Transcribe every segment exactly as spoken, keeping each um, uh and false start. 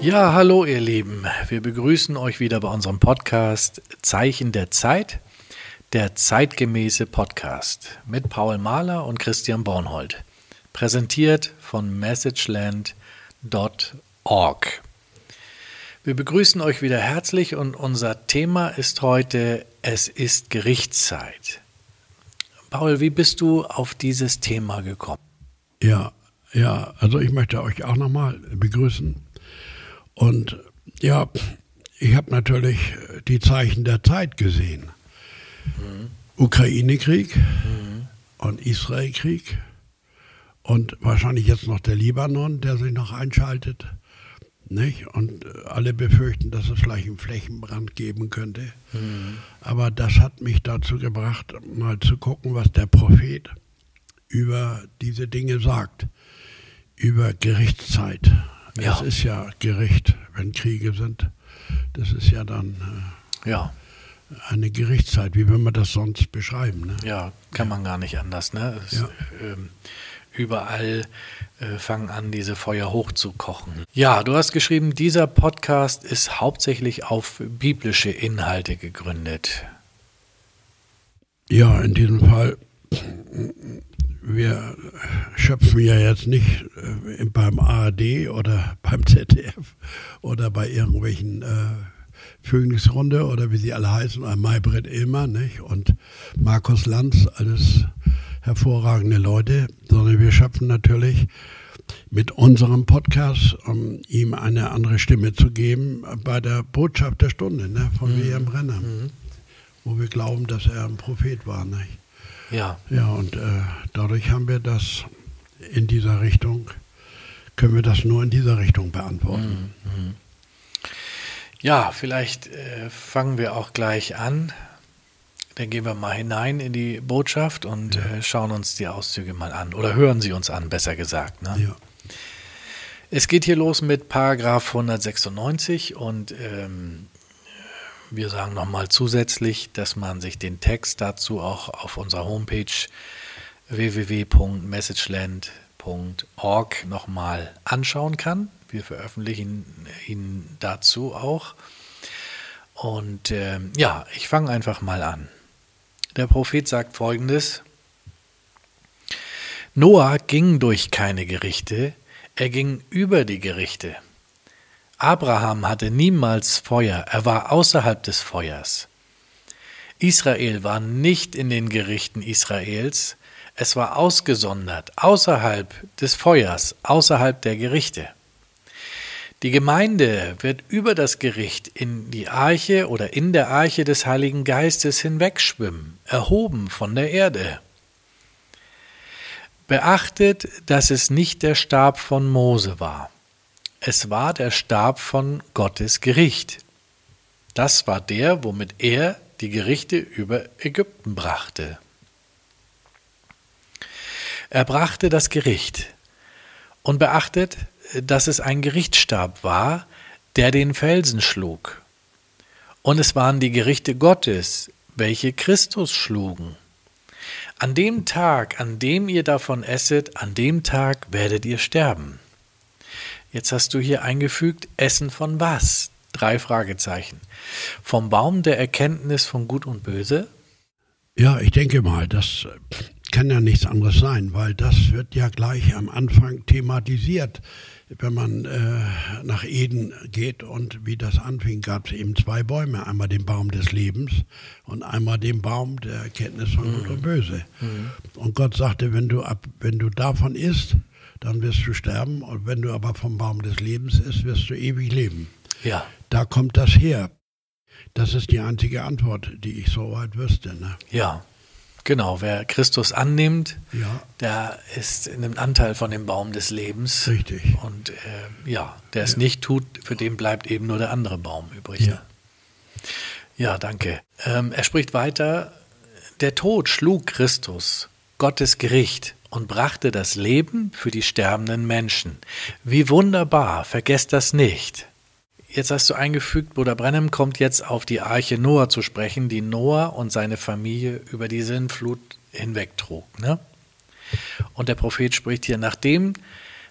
Ja, hallo ihr Lieben. Wir begrüßen euch wieder bei unserem Podcast Zeichen der Zeit, der zeitgemäße Podcast mit Paul Mahler und Christian Bornhold, präsentiert von messageland punkt org. Wir begrüßen euch wieder herzlich und unser Thema ist heute: Es ist Gerichtszeit. Paul, wie bist du auf dieses Thema gekommen? Ja, ja, also ich möchte euch auch nochmal begrüßen. Und ja, ich habe natürlich die Zeichen der Zeit gesehen. Mhm. Ukraine-Krieg mhm. und Israel-Krieg und wahrscheinlich jetzt noch der Libanon, der sich noch einschaltet. Nicht? Und alle befürchten, dass es vielleicht einen Flächenbrand geben könnte. Mhm. Aber das hat mich dazu gebracht, mal zu gucken, was der Prophet über diese Dinge sagt, über Gerichtszeit. Ja. Es ist ja Gericht, wenn Kriege sind. Das ist ja dann äh, ja. eine Gerichtszeit. Wie will man das sonst beschreiben? Ne? Ja, kann man gar nicht anders. Ne? Es, ja. ähm, überall äh, fangen an, diese Feuer hochzukochen. Ja, du hast geschrieben, dieser Podcast ist hauptsächlich auf biblische Inhalte gegründet. Ja, in diesem Fall. Wir schöpfen ja jetzt nicht äh, beim A R D oder beim Z D F oder bei irgendwelchen äh, Phoenix-Runde oder wie sie alle heißen, oder Maybrit Illmer, nicht? Und Markus Lanz, alles hervorragende Leute, sondern wir schöpfen natürlich mit unserem Podcast, um ihm eine andere Stimme zu geben, bei der Botschaft der Stunde, ne? Von mhm. William Brenner, mhm. wo wir glauben, dass er ein Prophet war, nicht? Ja. Ja, und äh, dadurch haben wir das in dieser Richtung, können wir das nur in dieser Richtung beantworten. Mhm. Ja, vielleicht äh, fangen wir auch gleich an. Dann gehen wir mal hinein in die Botschaft und ja. äh, schauen uns die Auszüge mal an. Oder hören sie uns an, besser gesagt. Ne? Ja. Es geht hier los mit Paragraph hundertsechsundneunzig und ähm, wir sagen nochmal zusätzlich, dass man sich den Text dazu auch auf unserer Homepage w w w punkt messageland punkt org nochmal anschauen kann. Wir veröffentlichen ihn dazu auch. Und äh, ja, ich fange einfach mal an. Der Prophet sagt Folgendes: Noah ging durch keine Gerichte, er ging über die Gerichte. Abraham hatte niemals Feuer, er war außerhalb des Feuers. Israel war nicht in den Gerichten Israels, es war ausgesondert, außerhalb des Feuers, außerhalb der Gerichte. Die Gemeinde wird über das Gericht in die Arche oder in der Arche des Heiligen Geistes hinwegschwimmen, erhoben von der Erde. Beachtet, dass es nicht der Stab von Mose war. Es war der Stab von Gottes Gericht. Das war der, womit er die Gerichte über Ägypten brachte. Er brachte das Gericht. Und beachtet, dass es ein Gerichtsstab war, der den Felsen schlug. Und es waren die Gerichte Gottes, welche Christus schlugen. An dem Tag, an dem ihr davon esset, an dem Tag werdet ihr sterben. Jetzt hast du hier eingefügt, Essen von was? Drei Fragezeichen. Vom Baum der Erkenntnis von Gut und Böse? Ja, ich denke mal, das kann ja nichts anderes sein, weil das wird ja gleich am Anfang thematisiert. Wenn man äh, nach Eden geht und wie das anfing, gab es eben zwei Bäume. Einmal den Baum des Lebens und einmal den Baum der Erkenntnis von mhm. Gut und Böse. Mhm. Und Gott sagte, wenn du, ab, wenn du davon isst, dann wirst du sterben. Und wenn du aber vom Baum des Lebens isst, wirst du ewig leben. Ja. Da kommt das her. Das ist die einzige Antwort, die ich soweit wüsste. Ne? Ja, genau. Wer Christus annimmt, ja. der ist in einem Anteil von dem Baum des Lebens. Richtig. Und äh, ja, der es ja. nicht tut, für den bleibt eben nur der andere Baum übrig. Ja, ja danke. Ähm, er spricht weiter: Der Tod schlug Christus, Gottes Gericht, und brachte das Leben für die sterbenden Menschen. Wie wunderbar, vergesst das nicht. Jetzt hast du eingefügt, Bruder Brennem kommt jetzt auf die Arche Noah zu sprechen, die Noah und seine Familie über die Sintflut hinwegtrug. Ne? Und der Prophet spricht hier: Nachdem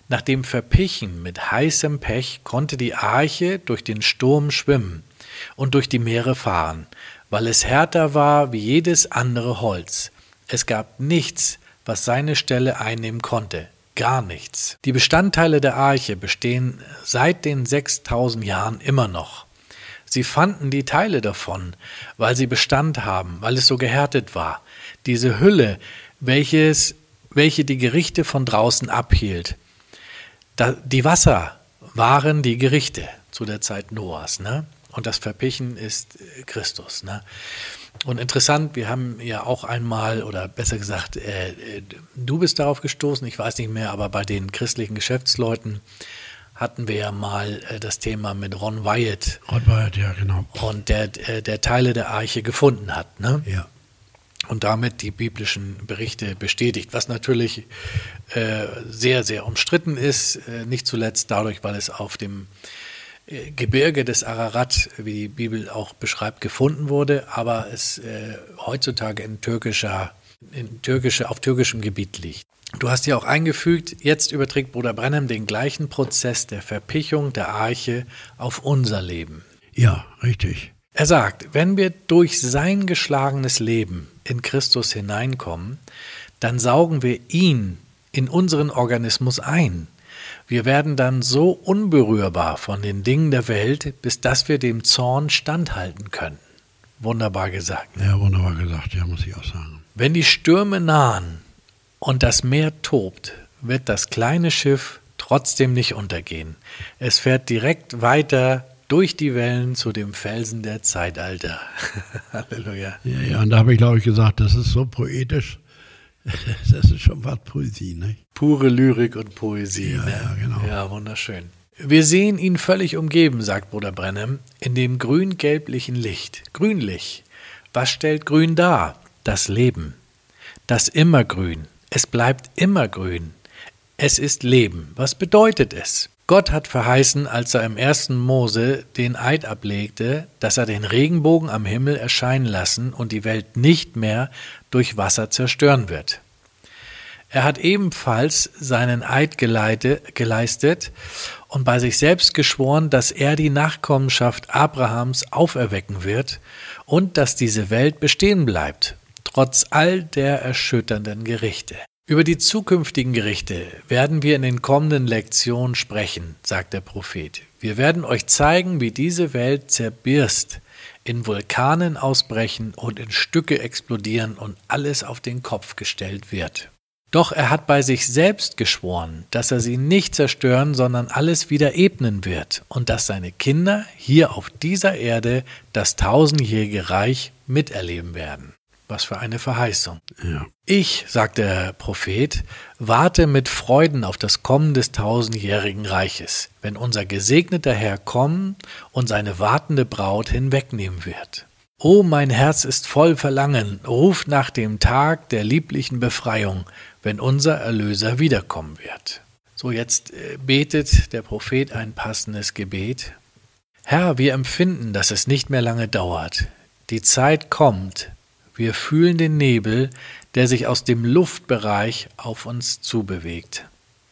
Nach dem Verpichen mit heißem Pech konnte die Arche durch den Sturm schwimmen und durch die Meere fahren, weil es härter war wie jedes andere Holz. Es gab nichts, was seine Stelle einnehmen konnte. Gar nichts. Die Bestandteile der Arche bestehen seit den sechstausend Jahren immer noch. Sie fanden die Teile davon, weil sie Bestand haben, weil es so gehärtet war. Diese Hülle, welches, welche die Gerichte von draußen abhielt. Da, die Wasser waren die Gerichte zu der Zeit Noahs, ne? Und das Verpichen ist Christus, ne? Und interessant, wir haben ja auch einmal, oder besser gesagt, äh, du bist darauf gestoßen, ich weiß nicht mehr, aber bei den christlichen Geschäftsleuten hatten wir ja mal äh, das Thema mit Ron Wyatt. Ron Wyatt, ja, genau. Und der, der, der Teile der Arche gefunden hat, ne? Ja. Und damit die biblischen Berichte bestätigt, was natürlich äh, sehr, sehr umstritten ist, äh, nicht zuletzt dadurch, weil es auf dem äh, Gebirge des Ararat, wie die Bibel auch beschreibt, gefunden wurde, aber es äh, heutzutage in türkischer, in türkische, auf türkischem Gebiet liegt. Du hast ja auch eingefügt, jetzt überträgt Bruder Branham den gleichen Prozess der Verpichung der Arche auf unser Leben. Ja, richtig. Er sagt, wenn wir durch sein geschlagenes Leben in Christus hineinkommen, dann saugen wir ihn in unseren Organismus ein. Wir werden dann so unberührbar von den Dingen der Welt, bis dass wir dem Zorn standhalten können. Wunderbar gesagt. Ja, wunderbar gesagt, ja, muss ich auch sagen. Wenn die Stürme nahen und das Meer tobt, wird das kleine Schiff trotzdem nicht untergehen. Es fährt direkt weiter durch die Wellen zu dem Felsen der Zeitalter. Halleluja. Ja, ja, und da habe ich, glaube ich, gesagt, das ist so poetisch. Das ist schon was Poesie, ne? Pure Lyrik und Poesie. Ja, ne? ja, genau. Ja, wunderschön. Wir sehen ihn völlig umgeben, sagt Bruder Branham, in dem grün-gelblichen Licht. Grünlich. Was stellt Grün dar? Das Leben. Das Immergrün. Es bleibt immer grün. Es ist Leben. Was bedeutet es? Gott hat verheißen, als er im ersten Mose den Eid ablegte, dass er den Regenbogen am Himmel erscheinen lassen und die Welt nicht mehr durch Wasser zerstören wird. Er hat ebenfalls seinen Eid geleite, geleistet und bei sich selbst geschworen, dass er die Nachkommenschaft Abrahams auferwecken wird und dass diese Welt bestehen bleibt, trotz all der erschütternden Gerichte. Über die zukünftigen Gerichte werden wir in den kommenden Lektionen sprechen, sagt der Prophet. Wir werden euch zeigen, wie diese Welt zerbirst, in Vulkanen ausbrechen und in Stücke explodieren und alles auf den Kopf gestellt wird. Doch er hat bei sich selbst geschworen, dass er sie nicht zerstören, sondern alles wieder ebnen wird und dass seine Kinder hier auf dieser Erde das tausendjährige Reich miterleben werden. Was für eine Verheißung. Ja. Ich, sagt der Prophet, warte mit Freuden auf das Kommen des tausendjährigen Reiches, wenn unser gesegneter Herr kommen und seine wartende Braut hinwegnehmen wird. O, mein Herz ist voll Verlangen, ruft nach dem Tag der lieblichen Befreiung, wenn unser Erlöser wiederkommen wird. So, jetzt betet der Prophet ein passendes Gebet. Herr, wir empfinden, dass es nicht mehr lange dauert. Die Zeit kommt. Wir fühlen den Nebel, der sich aus dem Luftbereich auf uns zubewegt.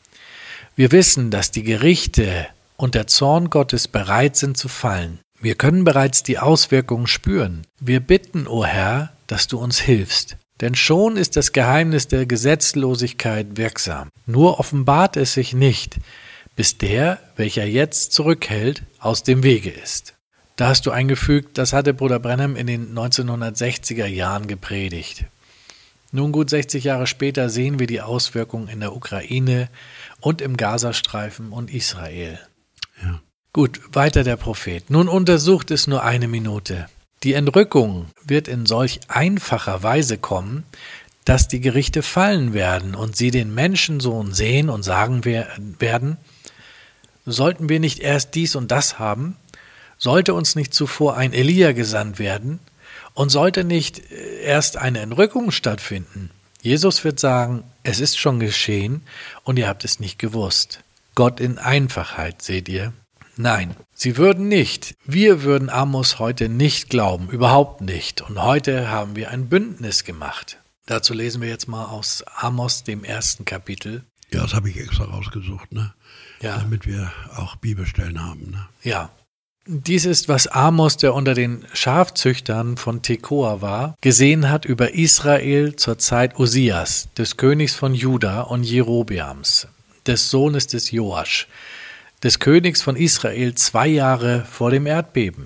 Wir wissen, dass die Gerichte und der Zorn Gottes bereit sind zu fallen. Wir können bereits die Auswirkungen spüren. Wir bitten, o Herr, dass du uns hilfst. Denn schon ist das Geheimnis der Gesetzlosigkeit wirksam. Nur offenbart es sich nicht, bis der, welcher jetzt zurückhält, aus dem Wege ist. Da hast du eingefügt, das hatte Bruder Branham in den neunzehnhundertsechziger Jahren gepredigt. Nun gut sechzig Jahre später sehen wir die Auswirkungen in der Ukraine und im Gazastreifen und Israel. Ja. Gut, weiter der Prophet. Nun untersucht es nur eine Minute. Die Entrückung wird in solch einfacher Weise kommen, dass die Gerichte fallen werden und sie den Menschensohn sehen und sagen werden, sollten wir nicht erst dies und das haben? Sollte uns nicht zuvor ein Elia gesandt werden und sollte nicht erst eine Entrückung stattfinden? Jesus wird sagen, es ist schon geschehen und ihr habt es nicht gewusst. Gott in Einfachheit, seht ihr? Nein, sie würden nicht. Wir würden Amos heute nicht glauben, überhaupt nicht. Und heute haben wir ein Bündnis gemacht. Dazu lesen wir jetzt mal aus Amos, dem ersten Kapitel. Ja, das habe ich extra rausgesucht, ne? Ja. Damit wir auch Bibelstellen haben. Ne? Ja. Dies ist, was Amos, der unter den Schafzüchtern von Tekoa war, gesehen hat über Israel zur Zeit Usias, des Königs von Juda, und Jerobeams, des Sohnes des Joasch, des Königs von Israel, zwei Jahre vor dem Erdbeben.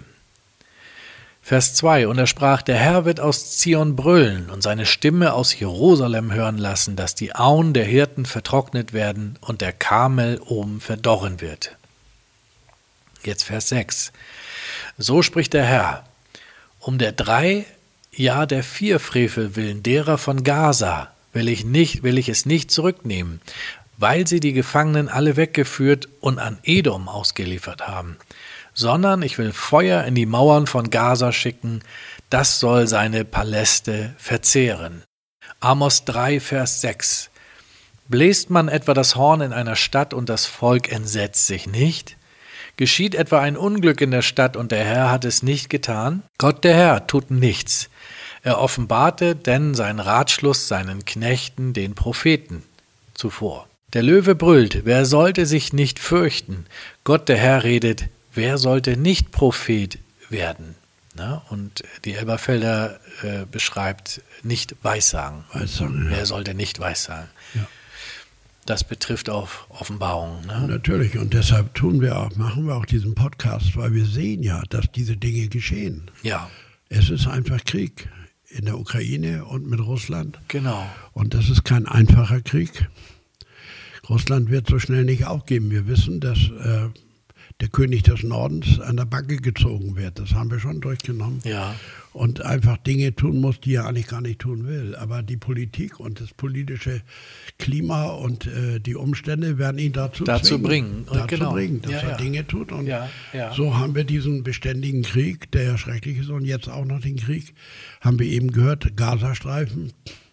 Vers zwei, und er sprach, der Herr wird aus Zion brüllen und seine Stimme aus Jerusalem hören lassen, dass die Auen der Hirten vertrocknet werden und der Karmel oben verdorren wird. Jetzt Vers sechs. So spricht der Herr, um der drei, ja der vier Frevel willen derer von Gaza will ich nicht, will ich es nicht zurücknehmen, weil sie die Gefangenen alle weggeführt und an Edom ausgeliefert haben, sondern ich will Feuer in die Mauern von Gaza schicken, das soll seine Paläste verzehren. Amos drei, Vers sechs. Bläst man etwa das Horn in einer Stadt und das Volk entsetzt sich nicht? Geschieht etwa ein Unglück in der Stadt und der Herr hat es nicht getan? Gott der Herr tut nichts. Er offenbarte denn seinen Ratschluss seinen Knechten, den Propheten, zuvor. Der Löwe brüllt, wer sollte sich nicht fürchten? Gott der Herr redet, wer sollte nicht Prophet werden? Na, und die Elberfelder äh, beschreibt nicht Weissagen. Weissagen, ja. Wer sollte nicht Weissagen? Ja. Das betrifft auch Offenbarung. Ne? Natürlich, und deshalb tun wir auch, machen wir auch diesen Podcast, weil wir sehen ja, dass diese Dinge geschehen. Ja. Es ist einfach Krieg in der Ukraine und mit Russland. Genau. Und das ist kein einfacher Krieg. Russland wird so schnell nicht aufgeben. Wir wissen, dass äh, der König des Nordens an der Backe gezogen wird. Das haben wir schon durchgenommen. Ja. Und einfach Dinge tun muss, die er eigentlich gar nicht tun will. Aber die Politik und das politische Klima und äh, die Umstände werden ihn dazu, dazu zwingen, bringen. dazu Genau. bringen, dass ja, er ja. Dinge tut. Und ja, ja. so haben wir diesen beständigen Krieg, der ja schrecklich ist, und jetzt auch noch den Krieg, haben wir eben gehört, Gazastreifen,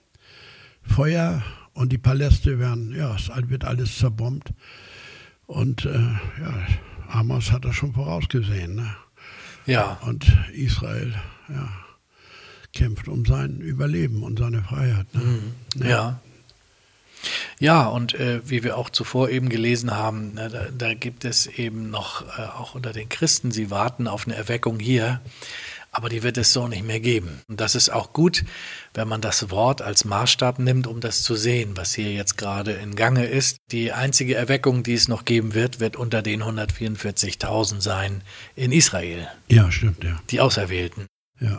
Feuer und die Paläste werden, ja, es wird alles zerbombt. Und äh, ja, Amos hat das schon vorausgesehen, ne? Ja. Und Israel, ja, kämpft um sein Überleben und seine Freiheit. Ne? Mhm. Ja. ja. Ja, und äh, wie wir auch zuvor eben gelesen haben, na, da, da gibt es eben noch, äh, auch unter den Christen, sie warten auf eine Erweckung hier, aber die wird es so nicht mehr geben. Und das ist auch gut, wenn man das Wort als Maßstab nimmt, um das zu sehen, was hier jetzt gerade in Gange ist. Die einzige Erweckung, die es noch geben wird, wird unter den hundertvierundvierzigtausend sein in Israel. Ja, stimmt, ja. Die Auserwählten. Ja.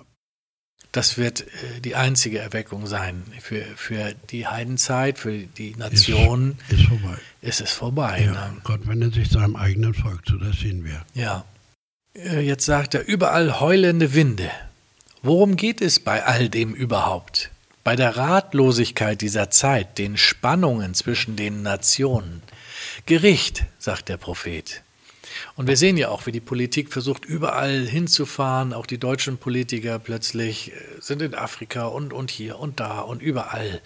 Das wird äh, die einzige Erweckung sein. Für, für die Heidenzeit, für die Nation ist, ist vorbei. Ist es vorbei. Ja, ne? Gott wendet sich seinem eigenen Volk zu, das sehen wir. Ja. Jetzt sagt er, überall heulende Winde. Worum geht es bei all dem überhaupt? Bei der Ratlosigkeit dieser Zeit, den Spannungen zwischen den Nationen. Gericht, sagt der Prophet. Und wir sehen ja auch, wie die Politik versucht, überall hinzufahren. Auch die deutschen Politiker plötzlich sind in Afrika und, und hier und da und überall.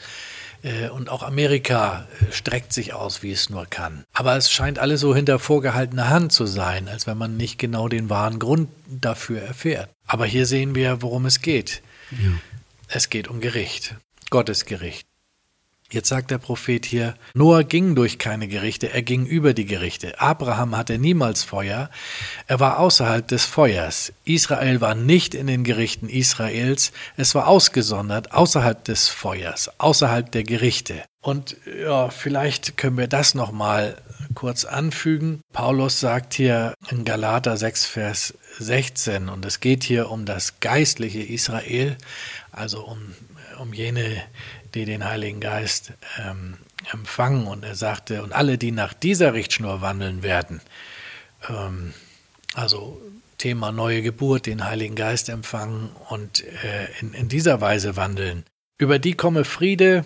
Und auch Amerika streckt sich aus, wie es nur kann. Aber es scheint alles so hinter vorgehaltener Hand zu sein, als wenn man nicht genau den wahren Grund dafür erfährt. Aber hier sehen wir, worum es geht. Ja. Es geht um Gericht, Gottes Gericht. Jetzt sagt der Prophet hier, Noah ging durch keine Gerichte, er ging über die Gerichte. Abraham hatte niemals Feuer, er war außerhalb des Feuers. Israel war nicht in den Gerichten Israels, es war ausgesondert, außerhalb des Feuers, außerhalb der Gerichte. Und ja, vielleicht können wir das nochmal kurz anfügen. Paulus sagt hier in Galater sechs, Vers sechzehn, und es geht hier um das geistliche Israel, also um, um jene, die den Heiligen Geist ähm, empfangen. Und er sagte, und alle, die nach dieser Richtschnur wandeln werden, ähm, also Thema neue Geburt, den Heiligen Geist empfangen und äh, in, in dieser Weise wandeln, über die komme Friede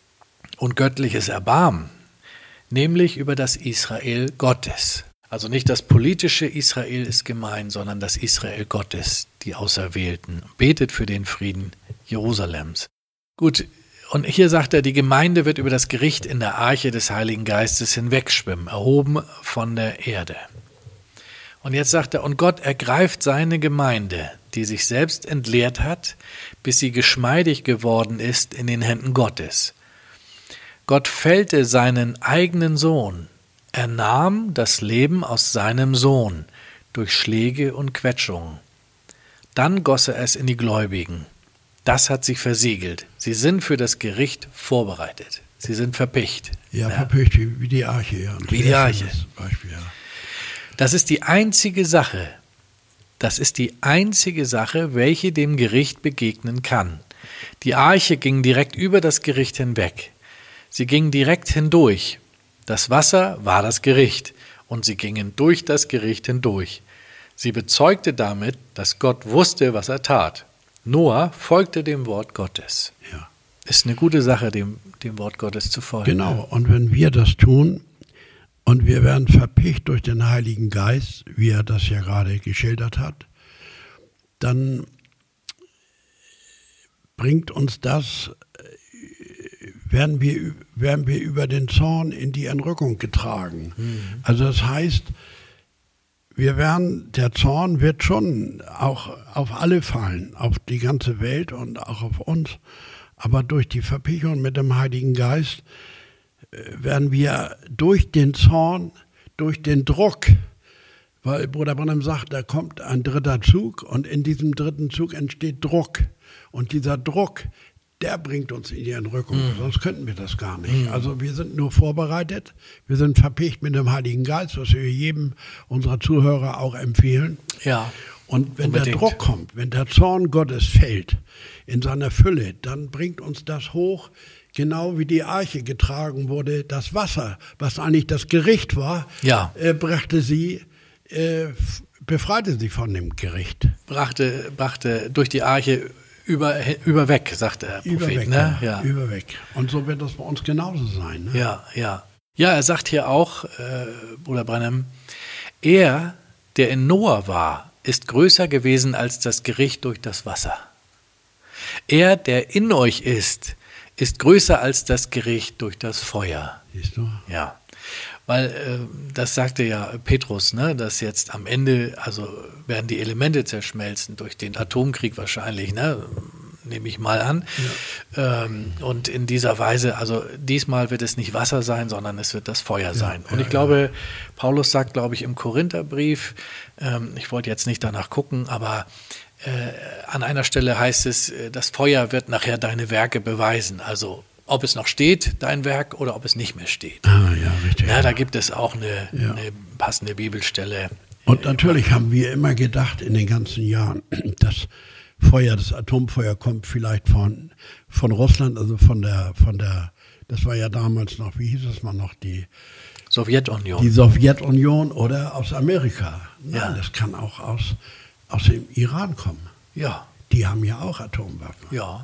und göttliches Erbarmen, nämlich über das Israel Gottes. Also nicht das politische Israel ist gemeint, sondern das Israel Gottes, die Auserwählten. Betet für den Frieden Jerusalems. Gut, und hier sagt er, die Gemeinde wird über das Gericht in der Arche des Heiligen Geistes hinwegschwimmen, erhoben von der Erde. Und jetzt sagt er, und Gott ergreift seine Gemeinde, die sich selbst entleert hat, bis sie geschmeidig geworden ist in den Händen Gottes. Gott fällte seinen eigenen Sohn. Er nahm das Leben aus seinem Sohn durch Schläge und Quetschungen. Dann goss er es in die Gläubigen. Das hat sich versiegelt. Sie sind für das Gericht vorbereitet. Sie sind verpicht. Ja, ja. verpicht wie die Arche. Ja. Wie die Arche. Beispiel, ja. Das ist die einzige Sache, das ist die einzige Sache, welche dem Gericht begegnen kann. Die Arche ging direkt über das Gericht hinweg. Sie ging direkt hindurch. Das Wasser war das Gericht und sie gingen durch das Gericht hindurch. Sie bezeugte damit, dass Gott wusste, was er tat. Noah folgte dem Wort Gottes. Ja. Ist eine gute Sache, dem, dem Wort Gottes zu folgen. Genau, und wenn wir das tun und wir werden verpicht durch den Heiligen Geist, wie er das ja gerade geschildert hat, dann bringt uns das, werden wir, werden wir über den Zorn in die Entrückung getragen. Mhm. Also das heißt, wir werden, der Zorn wird schon auch auf alle fallen, auf die ganze Welt und auch auf uns. Aber durch die Verpichung mit dem Heiligen Geist werden wir durch den Zorn, durch den Druck, weil Bruder Branham sagt, da kommt ein dritter Zug und in diesem dritten Zug entsteht Druck. Und dieser Druck, der bringt uns in die Entrückung, mhm. sonst könnten wir das gar nicht. Mhm. Also wir sind nur vorbereitet, wir sind verpicht mit dem Heiligen Geist, was wir jedem unserer Zuhörer auch empfehlen. Ja. Und wenn Unbedingt. der Druck kommt, wenn der Zorn Gottes fällt in seiner Fülle, dann bringt uns das hoch, genau wie die Arche getragen wurde, das Wasser, was eigentlich das Gericht war, ja. äh, brachte sie, äh, befreite sie von dem Gericht. Brachte, brachte durch die Arche über, über weg, sagt der Prophet. Überweg, ne? ja, ja. überweg. Und so wird das bei uns genauso sein. Ne? Ja, ja. Ja, er sagt hier auch, äh, Bruder Branham, er, der in Noah war, ist größer gewesen als das Gericht durch das Wasser. Er, der in euch ist, ist größer als das Gericht durch das Feuer. Siehst du? Ja, weil äh, das sagte ja Petrus, ne, dass jetzt am Ende, also werden die Elemente zerschmelzen durch den Atomkrieg wahrscheinlich, ne, nehme ich mal an. Ja. Ähm, und in dieser Weise, also diesmal wird es nicht Wasser sein, sondern es wird das Feuer sein. Ja, und ich ja, glaube, ja. Paulus sagt, glaube ich, im Korintherbrief, ähm, ich wollte jetzt nicht danach gucken, aber äh, an einer Stelle heißt es, das Feuer wird nachher deine Werke beweisen. Also ob es noch steht, dein Werk, oder ob es nicht mehr steht. Ah, ja, richtig. Ja, da gibt es auch eine, ja. eine passende Bibelstelle. Und natürlich haben wir immer gedacht in den ganzen Jahren, das Feuer, das Atomfeuer kommt vielleicht von, von Russland, also von der, von der, das war ja damals noch, wie hieß es mal noch, die Sowjetunion. Die Sowjetunion oder aus Amerika. Nein, ja. das kann auch aus, aus dem Iran kommen. Ja. Die haben ja auch Atomwaffen. Ja.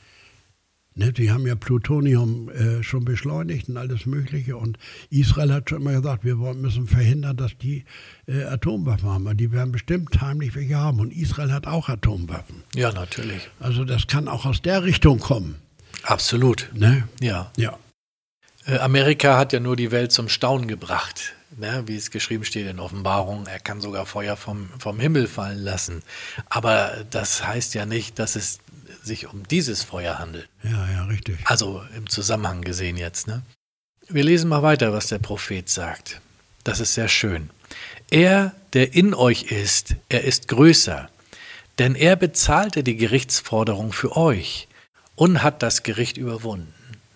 Ne, die haben ja Plutonium äh, schon beschleunigt und alles Mögliche. Und Israel hat schon immer gesagt, wir wollen, müssen verhindern, dass die äh, Atomwaffen haben. Die werden bestimmt heimlich welche haben. Und Israel hat auch Atomwaffen. Ja, natürlich. Also das kann auch aus der Richtung kommen. Absolut. Ne? Ja. Ja. Äh, Amerika hat ja nur die Welt zum Staunen gebracht. Ne? Wie es geschrieben steht in Offenbarung, er kann sogar Feuer vom, vom Himmel fallen lassen. Aber das heißt ja nicht, dass es sich um dieses Feuer handelt. Ja, ja, richtig. Also im Zusammenhang gesehen jetzt. Ne? Wir lesen mal weiter, was der Prophet sagt. Das ist sehr schön. Er, der in euch ist, er ist größer, denn er bezahlte die Gerichtsforderung für euch und hat das Gericht überwunden.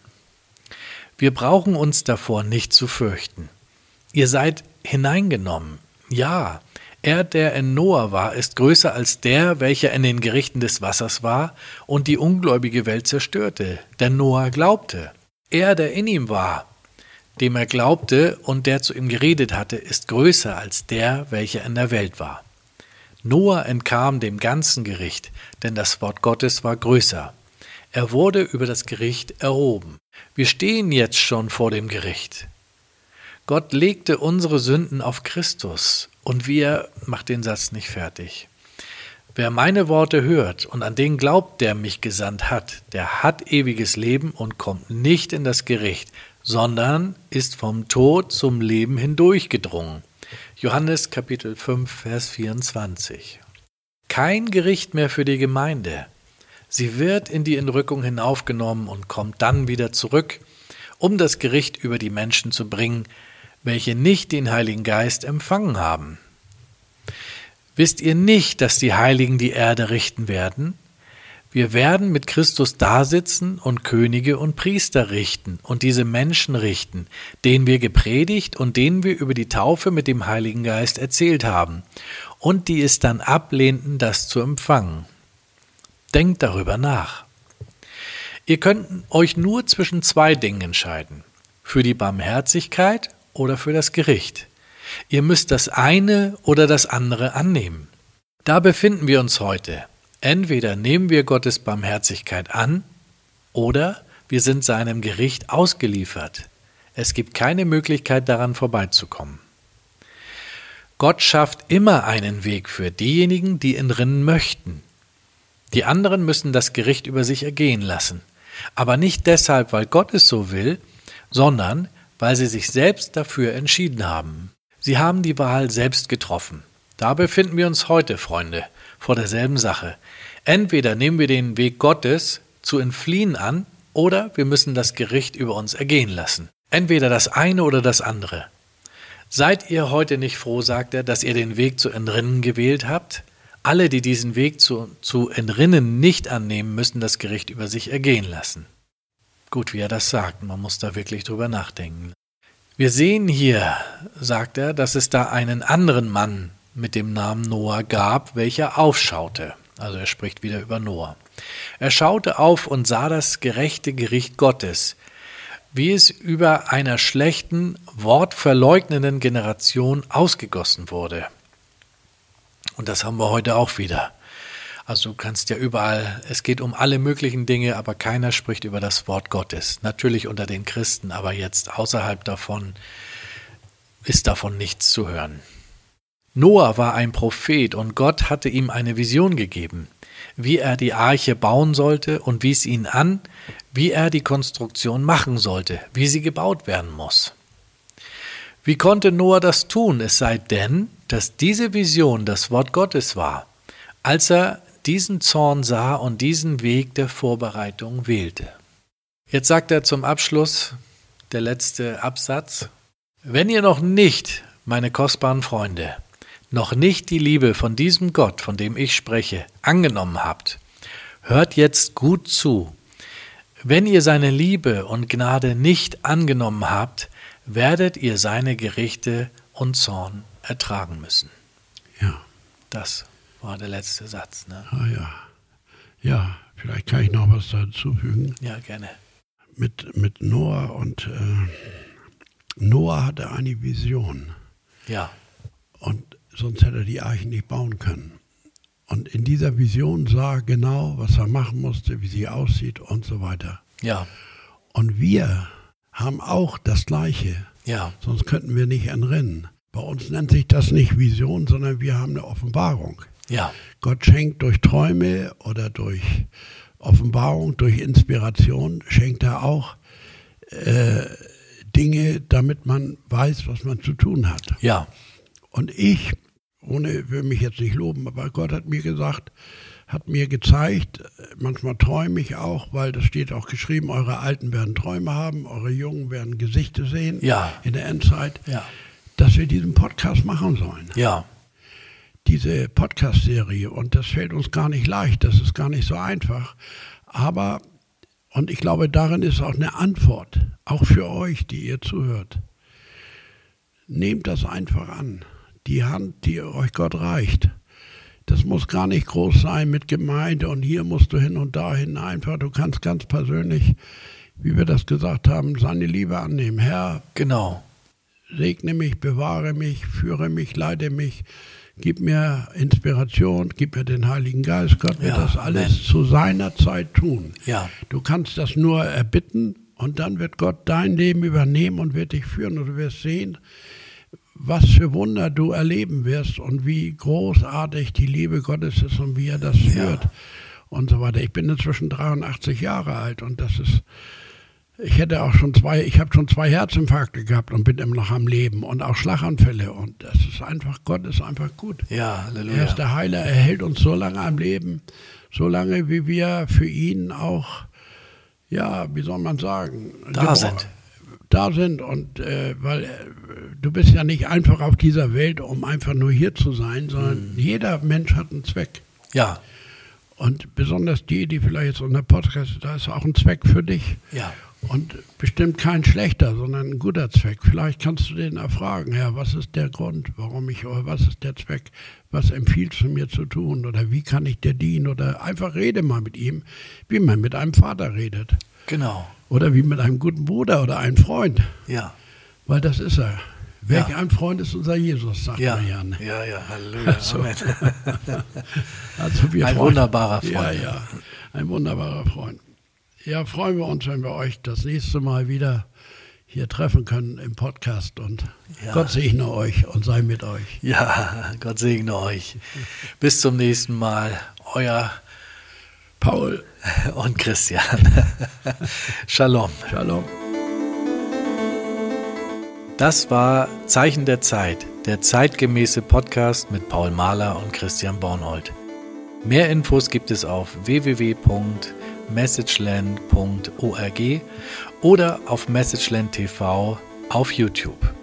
Wir brauchen uns davor nicht zu fürchten. Ihr seid hineingenommen. Ja, er, der in Noah war, ist größer als der, welcher in den Gerichten des Wassers war und die ungläubige Welt zerstörte, denn Noah glaubte. Er, der in ihm war, dem er glaubte und der zu ihm geredet hatte, ist größer als der, welcher in der Welt war. Noah entkam dem ganzen Gericht, denn das Wort Gottes war größer. Er wurde über das Gericht erhoben. Wir stehen jetzt schon vor dem Gericht. Gott legte unsere Sünden auf Christus und wir, macht den Satz nicht fertig. Wer meine Worte hört und an den glaubt, der mich gesandt hat, der hat ewiges Leben und kommt nicht in das Gericht, sondern ist vom Tod zum Leben hindurchgedrungen. Johannes Kapitel fünf, Vers vierundzwanzig. Kein Gericht mehr für die Gemeinde. Sie wird in die Entrückung hinaufgenommen und kommt dann wieder zurück, um das Gericht über die Menschen zu bringen, welche nicht den Heiligen Geist empfangen haben. Wisst ihr nicht, dass die Heiligen die Erde richten werden? Wir werden mit Christus dasitzen und Könige und Priester richten und diese Menschen richten, denen wir gepredigt und denen wir über die Taufe mit dem Heiligen Geist erzählt haben und die es dann ablehnten, das zu empfangen. Denkt darüber nach. Ihr könnt euch nur zwischen zwei Dingen entscheiden, für die Barmherzigkeit oder für das Gericht. Ihr müsst das eine oder das andere annehmen. Da befinden wir uns heute. Entweder nehmen wir Gottes Barmherzigkeit an oder wir sind seinem Gericht ausgeliefert. Es gibt keine Möglichkeit, daran vorbeizukommen. Gott schafft immer einen Weg für diejenigen, die entrinnen möchten. Die anderen müssen das Gericht über sich ergehen lassen. Aber nicht deshalb, weil Gott es so will, sondern weil sie sich selbst dafür entschieden haben. Sie haben die Wahl selbst getroffen. Da befinden wir uns heute, Freunde, vor derselben Sache. Entweder nehmen wir den Weg Gottes zu entfliehen an, oder wir müssen das Gericht über uns ergehen lassen. Entweder das eine oder das andere. Seid ihr heute nicht froh, sagt er, dass ihr den Weg zu entrinnen gewählt habt? Alle, die diesen Weg zu, zu entrinnen nicht annehmen, müssen das Gericht über sich ergehen lassen. Gut, wie er das sagt, man muss da wirklich drüber nachdenken. Wir sehen hier, sagt er, dass es da einen anderen Mann mit dem Namen Noah gab, welcher aufschaute. Also er spricht wieder über Noah. Er schaute auf und sah das gerechte Gericht Gottes, wie es über einer schlechten, wortverleugnenden Generation ausgegossen wurde. Und das haben wir heute auch wieder. Also du kannst ja überall, es geht um alle möglichen Dinge, aber keiner spricht über das Wort Gottes. Natürlich unter den Christen, aber jetzt außerhalb davon ist davon nichts zu hören. Noah war ein Prophet und Gott hatte ihm eine Vision gegeben, wie er die Arche bauen sollte und wies ihn an, wie er die Konstruktion machen sollte, wie sie gebaut werden muss. Wie konnte Noah das tun, es sei denn, dass diese Vision das Wort Gottes war, als er diesen Zorn sah und diesen Weg der Vorbereitung wählte. Jetzt sagt er zum Abschluss, der letzte Absatz, wenn ihr noch nicht, meine kostbaren Freunde, noch nicht die Liebe von diesem Gott, von dem ich spreche, angenommen habt, hört jetzt gut zu. Wenn ihr seine Liebe und Gnade nicht angenommen habt, werdet ihr seine Gerichte und Zorn ertragen müssen. Ja. Das war der letzte Satz. Ne? Ah, ja. Ja, vielleicht kann ich noch was dazufügen. Ja, gerne. Mit, mit Noah und äh, Noah hatte eine Vision. Ja. Und sonst hätte er die Arche nicht bauen können. Und in dieser Vision sah er genau, was er machen musste, wie sie aussieht und so weiter. Ja. Und wir haben auch das Gleiche. Ja. Sonst könnten wir nicht entrinnen. Bei uns nennt sich das nicht Vision, sondern wir haben eine Offenbarung. Ja. Gott schenkt durch Träume oder durch Offenbarung, durch Inspiration, schenkt er auch äh, Dinge, damit man weiß, was man zu tun hat. Ja. Und ich, ohne will mich jetzt nicht loben, aber Gott hat mir gesagt, hat mir gezeigt, manchmal träume ich auch, weil das steht auch geschrieben, eure Alten werden Träume haben, eure Jungen werden Gesichter sehen Ja. in der Endzeit, Ja. dass wir diesen Podcast machen sollen. Ja. Diese Podcast-Serie. Und das fällt uns gar nicht leicht, das ist gar nicht so einfach. Aber, und ich glaube, darin ist auch eine Antwort, auch für euch, die ihr zuhört. Nehmt das einfach an. Die Hand, die euch Gott reicht. Das muss gar nicht groß sein mit Gemeinde und hier musst du hin und dahin. Einfach, du kannst ganz persönlich, wie wir das gesagt haben, seine Liebe annehmen. Herr, Genau. segne mich, bewahre mich, führe mich, leite mich, gib mir Inspiration, gib mir den Heiligen Geist. Gott wird Ja, das alles Amen. zu seiner Zeit tun. Ja. Du kannst das nur erbitten und dann wird Gott dein Leben übernehmen und wird dich führen und du wirst sehen, was für Wunder du erleben wirst und wie großartig die Liebe Gottes ist und wie er das führt Ja. und so weiter. Ich bin inzwischen dreiundachtzig Jahre alt und das ist, ich hätte auch schon zwei, ich habe schon zwei Herzinfarkte gehabt und bin immer noch am Leben und auch Schlaganfälle und das ist einfach, Gott ist einfach gut. Ja, Halleluja. Er ist der Heiler, er hält uns so lange am Leben, so lange wie wir für ihn auch, ja, wie soll man sagen, Da gebor- sind. da sind und äh, weil äh, du bist ja nicht einfach auf dieser Welt, um einfach nur hier zu sein, sondern mhm. jeder Mensch hat einen Zweck. Ja. Und besonders die, die vielleicht jetzt unter Podcast, da ist auch ein Zweck für dich. Ja. Und bestimmt kein schlechter, sondern ein guter Zweck. Vielleicht kannst du den erfragen, ja, was ist der Grund, warum ich, oder was ist der Zweck, was empfiehlst du mir zu tun oder wie kann ich dir dienen oder einfach rede mal mit ihm, wie man mit einem Vater redet. Genau. Oder wie mit einem guten Bruder oder einem Freund. Ja. Weil das ist er. Welch Ja. ein Freund ist unser Jesus, sagt Ja, man ja. Ne? ja, ja, Halleluja. Also, Amen. also wir Ein freuen- wunderbarer Freund. Ja, ja, ein wunderbarer Freund. Ja, freuen wir uns, wenn wir euch das nächste Mal wieder hier treffen können im Podcast. Und Ja. Gott segne euch und sei mit euch. Ja, Gott segne euch. Bis zum nächsten Mal. Euer Paul, und Christian. Shalom. Shalom. Das war Zeichen der Zeit, der zeitgemäße Podcast mit Paul Mahler und Christian Bornhold. Mehr Infos gibt es auf w w w punkt messageland punkt org oder auf Messageland T V auf YouTube.